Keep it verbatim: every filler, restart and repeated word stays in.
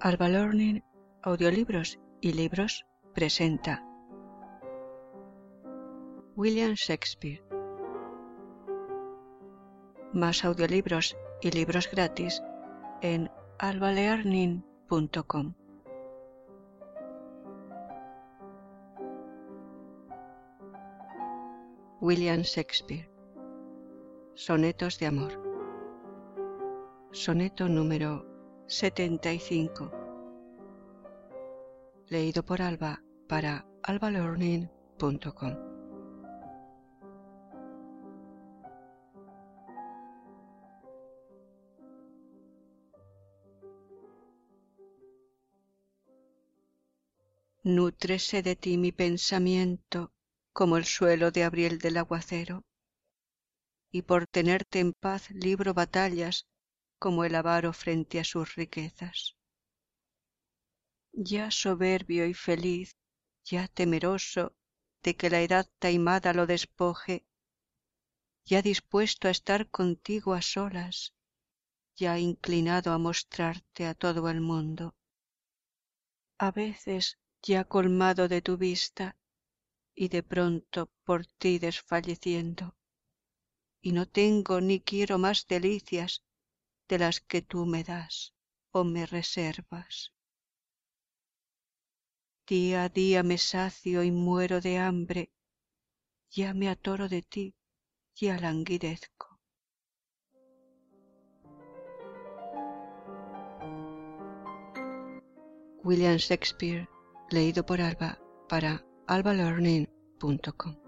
Alba Learning, Audiolibros y Libros presenta William Shakespeare. Más audiolibros y libros gratis en alba learning punto com. William Shakespeare. Sonetos de amor. Soneto número setenta y cinco. Leído por Alba para alba learning punto com. Nútrese de ti mi pensamiento como el suelo de abril del aguacero, y por tenerte en paz libro batallas como el avaro frente a sus riquezas. Ya soberbio y feliz, ya temeroso de que la edad taimada lo despoje, ya dispuesto a estar contigo a solas, ya inclinado a mostrarte a todo el mundo. A veces ya colmado de tu vista, y de pronto por ti desfalleciendo, y no tengo ni quiero más delicias de las que tú me das o me reservas. Día a día me sacio y muero de hambre, ya me atoro de ti, ya languidezco. William Shakespeare, leído por Alba para alba learning punto com.